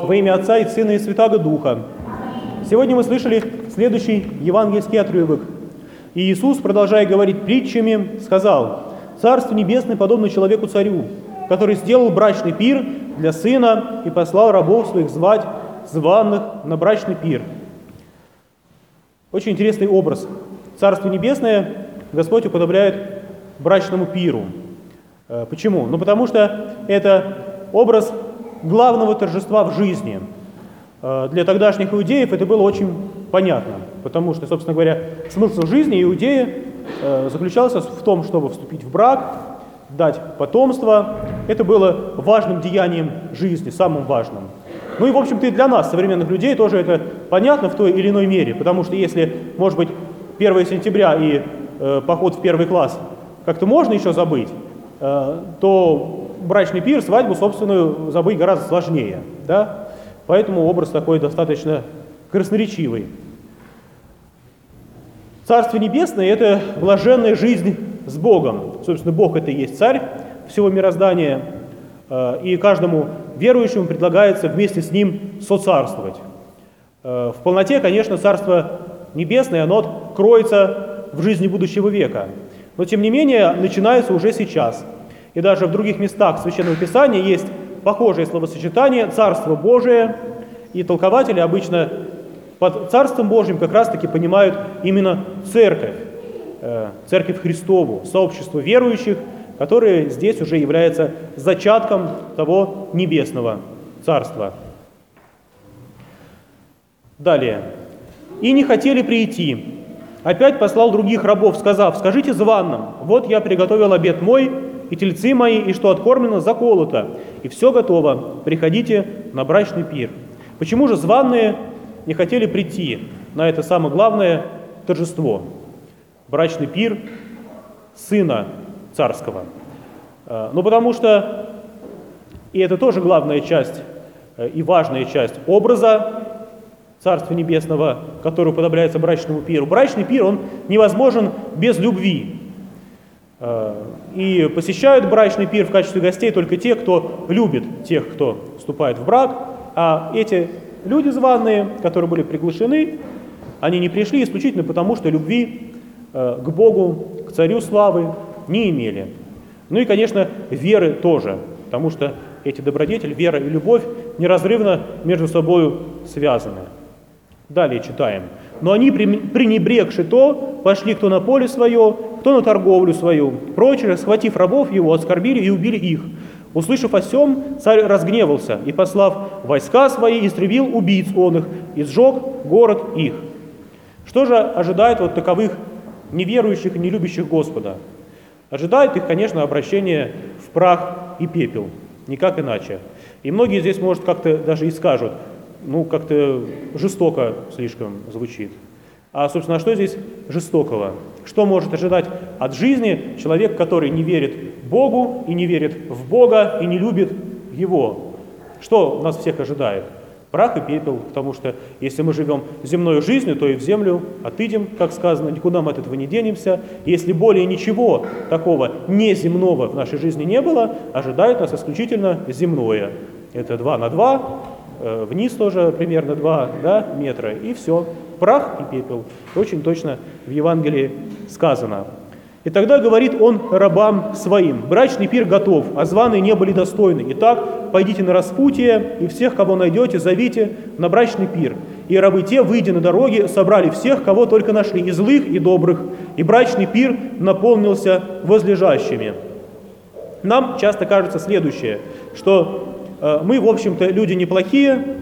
Во имя Отца и Сына и Святаго Духа. Сегодня мы слышали следующий евангельский отрывок. И Иисус, продолжая говорить притчами, сказал: «Царство Небесное подобно человеку-царю, который сделал брачный пир для сына и послал рабов своих звать званых на брачный пир». Очень интересный образ. Царство Небесное Господь уподобляет брачному пиру. Почему? Ну, потому что это образ главного торжества в жизни. Для тогдашних иудеев это было очень понятно, потому что, собственно говоря, смысл жизни иудея заключался в том, чтобы вступить в брак, дать потомство. Это было важным деянием жизни, самым важным. Ну и, в общем-то, и для нас, современных людей, тоже это понятно в той или иной мере, потому что если, может быть, 1 сентября и поход в первый класс как-то можно еще забыть, то брачный пир, свадьбу, собственную, забыть гораздо сложнее. Да? Поэтому образ такой достаточно красноречивый. Царство Небесное – это блаженная жизнь с Богом. Собственно, Бог – это и есть царь всего мироздания, и каждому верующему предлагается вместе с ним соцарствовать. В полноте, конечно, Царство Небесное, оно кроется в жизни будущего века. Но, тем не менее, начинается уже сейчас. И даже в других местах Священного Писания есть похожее словосочетание «Царство Божие», и толкователи обычно под Царством Божьим как раз-таки понимают именно церковь, церковь Христову, сообщество верующих, которое здесь уже является зачатком того небесного царства. Далее. «И не хотели прийти. Опять послал других рабов, сказав: скажите званым, вот я приготовил обед мой, и тельцы мои, и что откормлено, заколото, и все готово, приходите на брачный пир». Почему же званые не хотели прийти на это самое главное торжество? Брачный пир Сына Царского. Ну, потому что, и это тоже главная часть и важная часть образа Царства Небесного, который уподобляется брачному пиру. Брачный пир, он невозможен без любви. И посещают брачный пир в качестве гостей только те, кто любит тех, кто вступает в брак. А эти люди званые, которые были приглашены, они не пришли исключительно потому, что любви к Богу, к Царю Славы не имели. Ну и, конечно, веры тоже, потому что эти добродетели, вера и любовь неразрывно между собой связаны. Далее читаем. «Но они, пренебрегши то, пошли кто на поле свое, кто на торговлю свою. Прочие, схватив рабов его, оскорбили и убили их. Услышав о сем, царь разгневался и, послав войска свои, истребил убийц он их и сжег город их». Что же ожидает вот таковых неверующих и нелюбящих Господа? Ожидает их, конечно, обращение в прах и пепел, никак иначе. И многие здесь, может, как-то даже и скажут: ну, как-то жестоко слишком звучит. А, собственно, что здесь жестокого? Что может ожидать от жизни человек, который не верит Богу, и не верит в Бога, и не любит Его? Что нас всех ожидает? Прах и пепел, потому что если мы живем земной жизнью, то и в землю отыдем, как сказано, никуда мы от этого не денемся. Если более ничего такого неземного в нашей жизни не было, ожидает нас исключительно земное. Это 2 на 2, вниз тоже примерно 2 метра, и все. Прах и пепел. Очень точно в Евангелии сказано. «И тогда говорит он рабам своим: брачный пир готов, а званые не были достойны. Итак, пойдите на распутье, и всех, кого найдете, зовите на брачный пир. И рабы те, выйдя на дороги, собрали всех, кого только нашли, и злых, и добрых, и брачный пир наполнился возлежащими». Нам часто кажется следующее, что мы, в общем-то, люди неплохие,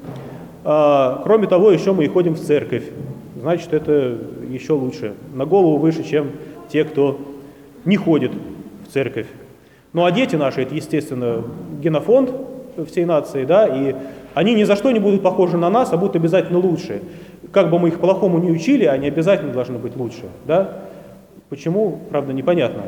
кроме того, еще мы и ходим в церковь. Значит, это еще лучше, на голову выше, чем те, кто не ходит в церковь. Ну а дети наши, это, естественно, генофонд всей нации, да, и они ни за что не будут похожи на нас, а будут обязательно лучше. Как бы мы их плохому не учили, они обязательно должны быть лучше, да. Почему, правда, непонятно.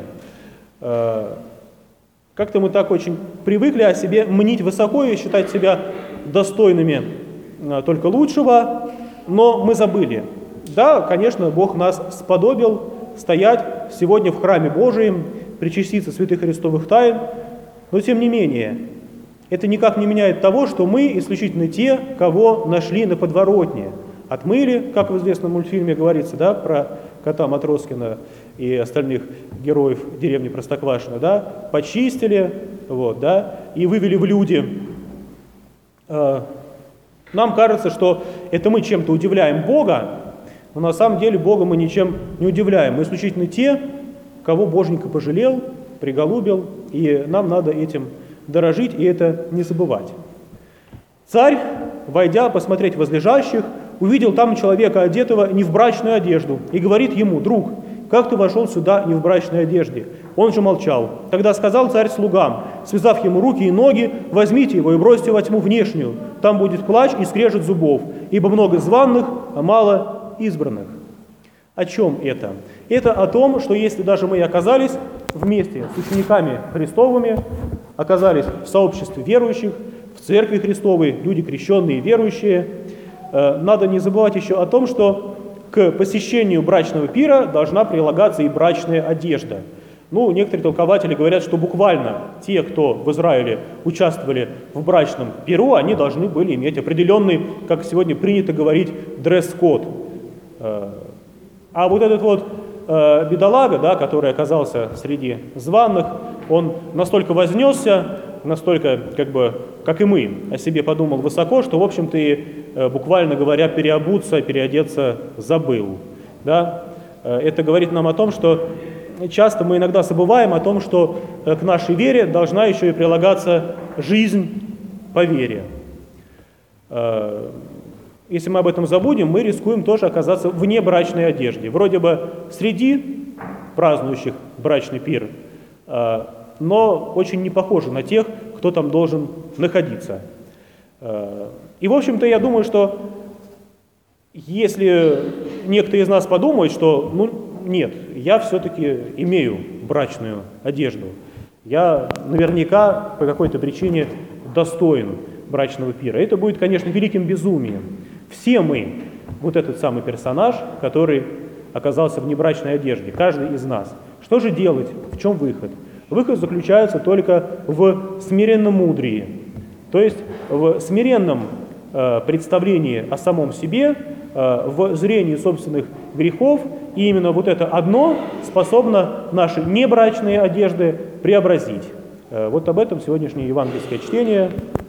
Как-то мы так очень привыкли о себе мнить высоко и считать себя достойными только лучшего, но мы забыли. Да, конечно, Бог нас сподобил стоять сегодня в храме Божием, причаститься святых Христовых тайн, но тем не менее, это никак не меняет того, что мы исключительно те, кого нашли на подворотне. Отмыли, как в известном мультфильме говорится, да, про кота Матроскина и остальных героев деревни Простоквашино, да, почистили, вот, да, и вывели в люди. Нам кажется, что это мы чем-то удивляем Бога, но на самом деле Бога мы ничем не удивляем. Мы исключительно те, кого Боженька пожалел, приголубил, и нам надо этим дорожить и это не забывать. Царь, войдя посмотреть возлежащих, увидел там человека, одетого не в брачную одежду, и говорит ему: «Друг, как ты вошел сюда не в брачной одежде?» Он же молчал. Тогда сказал царь слугам, связав ему руки и ноги: «Возьмите его и бросьте во тьму внешнюю, там будет плач и скрежет зубов, ибо много званых, а мало избранных». О чем это? Это о том, что если даже мы оказались вместе с учениками Христовыми, оказались в сообществе верующих, в церкви Христовой, люди крещенные и верующие, надо не забывать еще о том, что к посещению брачного пира должна прилагаться и брачная одежда. Ну, некоторые толкователи говорят, что буквально те, кто в Израиле участвовали в брачном пиру, они должны были иметь определенный, как сегодня принято говорить, дресс-код. А вот этот вот бедолага, да, который оказался среди званых, он настолько вознесся, настолько, как и мы, о себе подумал высоко, что, в общем-то, и, буквально говоря, переодеться забыл. Да? Это говорит нам о том, что часто мы иногда забываем о том, что к нашей вере должна еще и прилагаться жизнь по вере. Если мы об этом забудем, мы рискуем тоже оказаться вне брачной одежды. Вроде бы среди празднующих брачный пир, но очень не похожи на тех, кто там должен находиться. И, в общем-то, я думаю, что если некто из нас подумает, что, нет, я все-таки имею брачную одежду, я наверняка по какой-то причине достоин брачного пира, это будет, конечно, великим безумием. Все мы вот этот самый персонаж, который оказался в небрачной одежде, каждый из нас. Что же делать? В чем выход? Выход заключается только в смиренном мудрии, то есть в смиренном представлении о самом себе, в зрении собственных грехов, и именно вот это одно способно наши небрачные одежды преобразить. Вот об этом сегодняшнее евангельское чтение.